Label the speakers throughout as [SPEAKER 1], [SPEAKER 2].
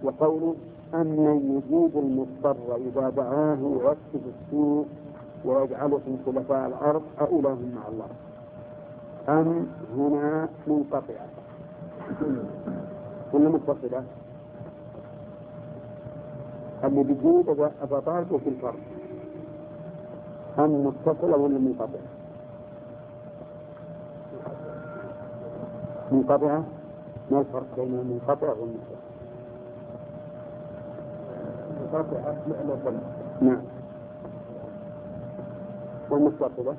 [SPEAKER 1] وقوله أمن يجيب المضطر إذا دعاه ويكشف السوء ويجعلكم خلفاء الأرض أإله مع الله. أم هنا منقطعة ولا متصلة؟ اللي بيجيب أبا طالب في الفرق، أم متصلة ولا منقطعة؟ منقطعة. ما الفرق بين المنقطع والمتصل؟ منقطعة معنى ظن. نعم. والمتصلة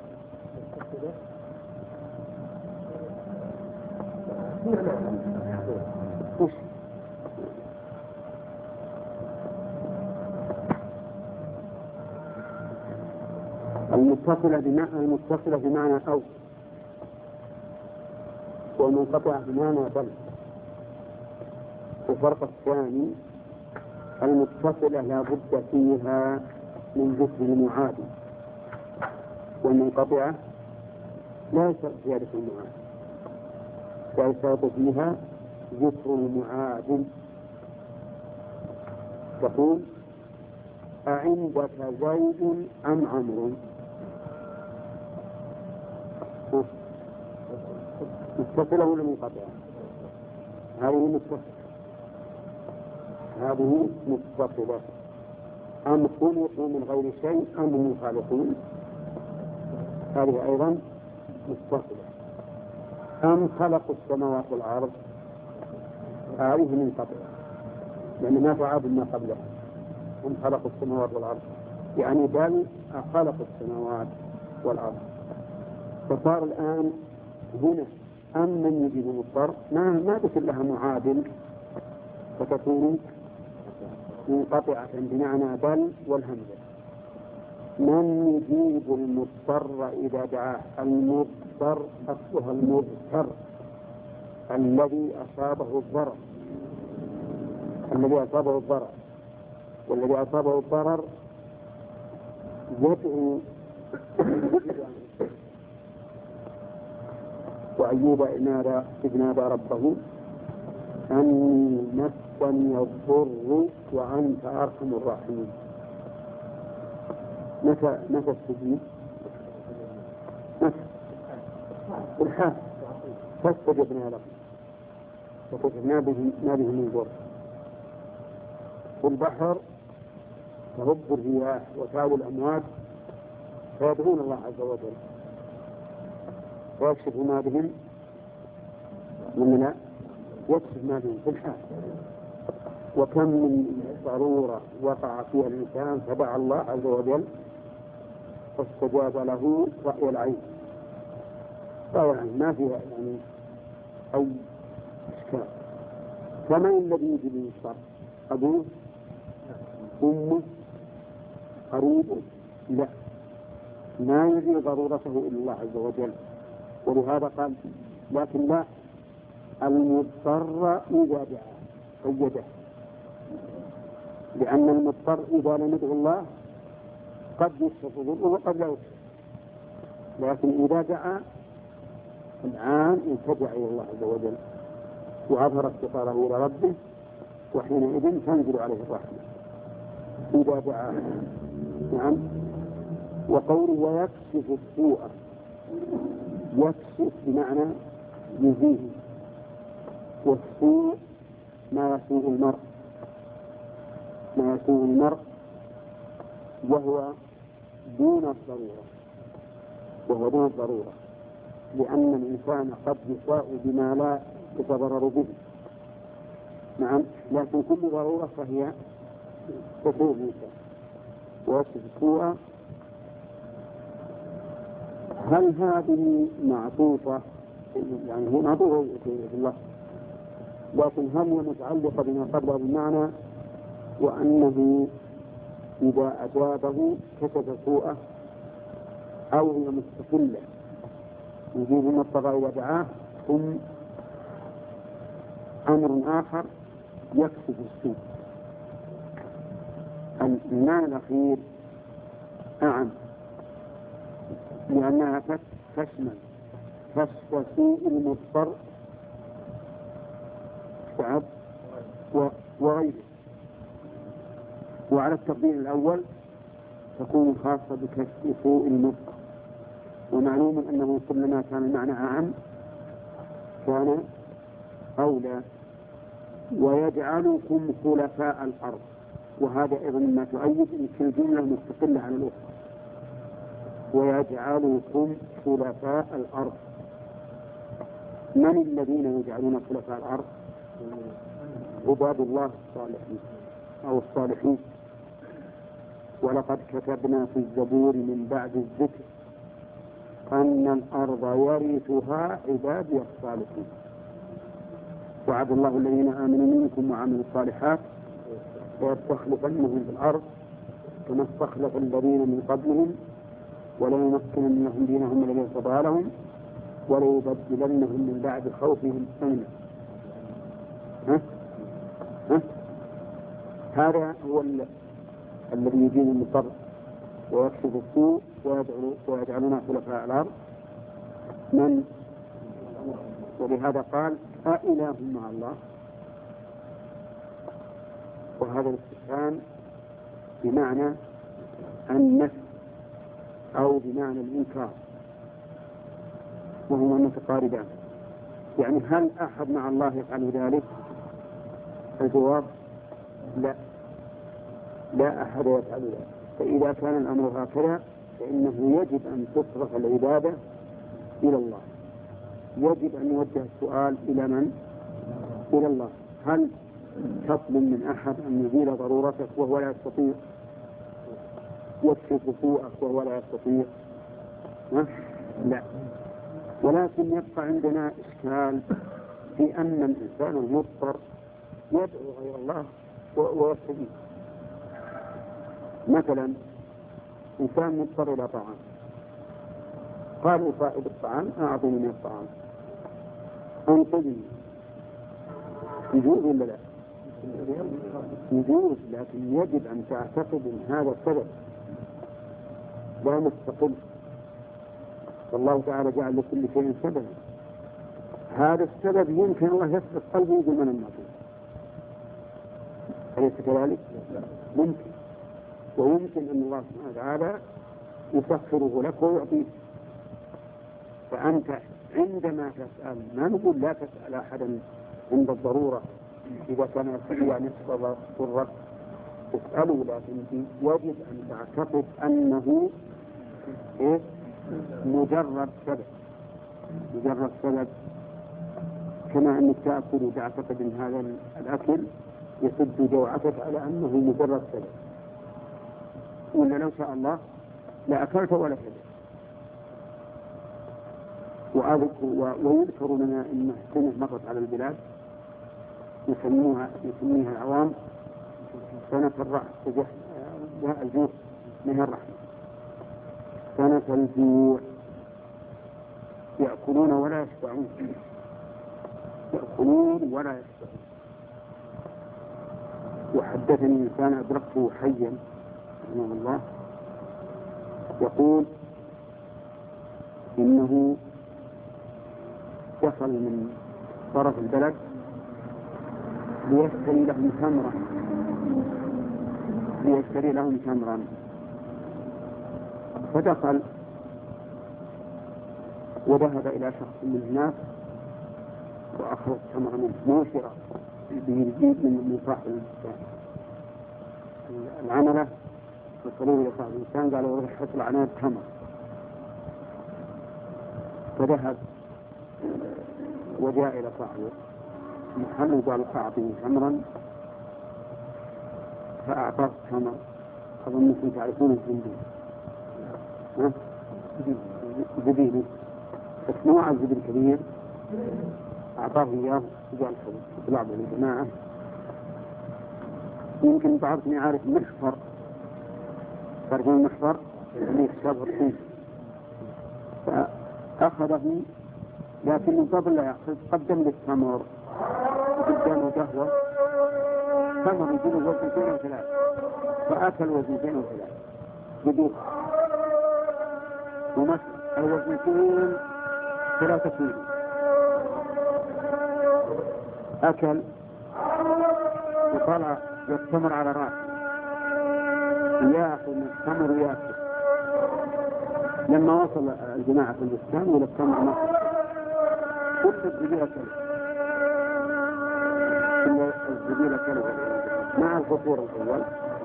[SPEAKER 1] المتصلة بمعنى أو، والمنقطعة بمعنى بل. الفرق الثاني المتصلة لا بد فيها من ذكر المعادل، والمنقطعة لا يشترط فيها ذكر المعادل، ويشترط فيها ذكر المعادل. تقول أعندك زيد أم عمرو؟ متصلة ولا منقطعة؟ هذه متصلة. أم خلقوا من غير شيء أم هم خالقون؟ هذه أيضا متصلة. أم خلقوا السماوات والأرض؟ هذه منقطعة لأن ما تعاد ما قبلها. هم خلقوا السماوات والأرض يعني بل خلقوا السماوات والأرض. فصار الآن هنا أم من يجيب المضطر ما ذكر لها معادل، فتكون منقطعة بمعنى بل والهمزة. من يجيب المضطر إذا دعاه؟ المضطر أصلها المضطر الذي أصابه الضرر، والذي أصابه الضرر يدعو. وأيوب إذ نادى ربه أني مسني الضر وأنت أرحم الراحمين. متى استجيب؟ الحال فاستجبنا له وكشفنا به من ضر. والبحر تهب الرياح وتعالى الأمواج فيدعون الله عز وجل ويكشف ما بهم يكشف ما بهم في الحال. وكم من ضرورة وقع فيها الإنسان فدعا الله عز وجل فاستجاب له رأي العين، ما فيها يعني أي إشكال. فمن الذي يجي بالمضطر؟ أبوه؟ أمه؟ قريبه؟ لا، ما يجي ضرورته إلا الله عز وجل. ولهذا قال لكن لا، المضطر إذا دعا قيده، لأن المضطر إذا لم يدعو الله قد يكشف ضره وقد لا يكشف، لكن إذا دعا الآن يتبع إلى الله عز وجل وأظهر افتقاره إلى ربه، وحينئذ تنزل عليه الرحمة إذا دعا. نعم. وقوله ويكشف السوء، يكشف بمعنى يزيه، والسوء ما يسوء المرء وهو دون الضرورة، لأن الإنسان قد يساء بما لا يتضرر به. نعم. لكن كل ضرورة فهي تسوء الإنسان ويكشف السوء. هل هذه معطوفة؟ يعني هي معطوفة في الله، لكن هل هي متعلقة بما قبله بالمعنى وأنه إذا أجابه كشف سوءه، أو هي مستقلة يجيب المضطر إذا دعاه ثم أمر آخر يكشف السوء؟ المعنى الأخير أعم، لأنها تشمل كشف سوء المضطر وغيره. وعلى التقدير الأول تكون خاصة بكشف سوء النطق، ومعلوم أنه كلما كان المعنى أعم كان أولى. ويجعلكم خلفاء الأرض، وهذا أيضا مما تؤيد أن كل جملة مستقلة عن الأخرى. ويجعلكم خلفاء الأرض. من الذين يجعلون خلفاء الأرض؟ عباد الله الصالحين أو الصالحين. ولقد كتبنا في الزبور من بعد الذكر أن الأرض يرثها عبادي الصالحين. وعد الله الذين آمنوا منكم وعملوا الصالحات ويستخلفنهم في الأرض كما استخلف الذين من قبلهم وليمكنن لهم دينهم الذي ارتضى لهم وليبدلنهم من بعد خوفهم أمنا. هذا هو الذي يدين المضطر ويكشف السوء ويجعلنا خلفاء الأرض. من؟ ولهذا قال أإله مع الله. وهذا الاستفهام بمعنى النفي أو بمعنى الإنكار، وهما متقاربان. يعني هل أحد مع الله يفعل ذلك؟ الجواب لا، لا أحد يفعل ذلك. فإذا كان الأمر هكذا فإنه يجب أن تصرف العبادة إلى الله، يجب أن يوجه السؤال إلى من؟ إلى الله. هل تطلب من أحد أن يزيل ضرورتك وهو لا يستطيع، يكشف سوءك وهو لا يستطيع؟ لا. ولكن يبقى عندنا إشكال في أن الإنسان المضطر يدعو غير الله ويستجيب. مثلا إنسان مضطر إلى طعام، قال صاحب الطعام أعطني من الطعام، أنقذني، يجوز ولا لا؟ يجوز، لكن يجب أن تعتقد أن هذا السبب لا مستقل، والله تعالى جعل لكل شيء سببا. هذا السبب يمكن الله يسبب قلبه يقول من المعطي، أليس كذلك؟ ممكن. ويمكن أن الله سبحانه وتعالى يسخره لك ويعطيك. فأنت عندما تسأل، ما نقول لا تسأل أحدا عند الضرورة إذا كان يستطيع أن يسقط ضرك، اسألوا، لكن يجب أن تعتقد أنه مجرد سبب، مجرد سبب، كما أنك تأكل وتعتقد أن هذا الأكل يسد جوعتك على أنه مجرد سبب، ولا لو شاء الله لا أكلت ولا شبعت. ويذكر لنا أن سنة مرت على البلاد يسميها العوام سنة الرحمة، الجوع من الرحمة، سنة الجوع، يأكلون ولا يشبعون، يأكلون ولا يشبعون. وحدثني إنسان أدركته حيا رحمه الله يقول إنه وصل من طرف البلد ليشتري لهم تمرا، فدخل وذهب إلى شخص من الناس وأخذ تمرا منه، مو شراء، بيزيد من صاحب العملة. وصلوا إلى صاحب الإنسان قالوا روح حصل عناد تمر، فذهب وجاء إلى صاحبه محل وقال أعطني تمرا، فأعطاه تمر. أظنكم تعرفون الزبيب، زبيب، بس نوع الزبيب الكبير، أعطاه إياه وقال اطلع به الجماعة. يمكن بعضكم يعرف محفر، تعرفون المحفر اللي يشتغل الطين، فأخذه، لكن من قبل لا يأخذ قدم للتمر قدامه قهوة، تمر يجيب وزنتين وثلاث، فأكل وزنتين وثلاث بدوخ، ومثل الوزنتين 3 كيلو، أكل وطلع التمر على رأسه يأخذ من التمر ويأكل. لما وصل الجماعة في البستان إلى التمر مصر كل الزبيرة كله مع الفطور الأول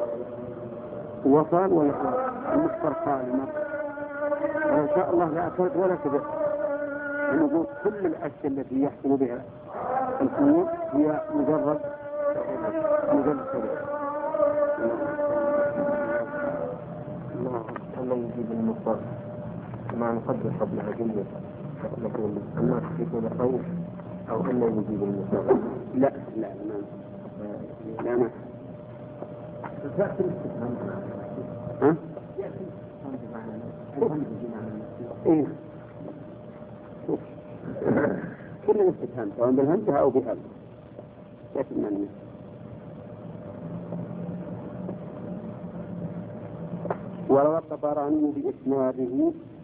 [SPEAKER 1] وصل والمفطر قائمة وإن شاء الله لا أكلت ولا كبر. نقول كل الأشياء التي يحصل بها الأمور هي مجرد كبر.
[SPEAKER 2] الله يجيب المضطر مع نقدر قبلها جملة نقول الناس يكون خوف أو أن يجيب المضطر.
[SPEAKER 1] لا
[SPEAKER 2] تأتي الاستفهام.
[SPEAKER 1] ها؟ إيه كل الاستفهام سواء بالهمزة أو بهل لكن من وروى الطبراني بإسناده